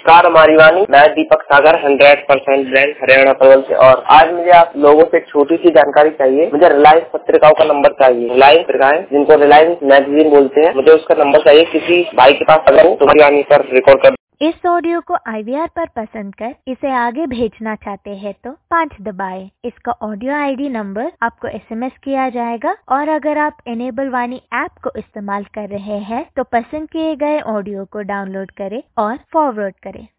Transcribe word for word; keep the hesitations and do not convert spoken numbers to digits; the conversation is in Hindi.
नमस्कार हमारी वाणी, मैं Deepak Sagar hundred percent brand Haryana Palwal से। और आज मुझे आप लोगों से छोटी सी जानकारी चाहिए। मुझे रिलायंस पत्रिकाओं का नंबर चाहिए। रिलायंस पत्रिकाएं जिनको रिलायंस मैगजीन बोलते हैं, मुझे उसका नंबर चाहिए। किसी भाई के पास अगर हो तो हमारी वाणी पर रिकॉर्ड कर। इस ऑडियो को आई वी आर पर पसंद कर इसे आगे भेजना चाहते हैं तो पाँच दबाएं। इसका ऑडियो आई डी नंबर आपको एस एम एस किया जाएगा। और अगर आप इनेबल वाणी ऐप को इस्तेमाल कर रहे हैं तो पसंद किए गए ऑडियो को डाउनलोड करें और फॉरवर्ड करें।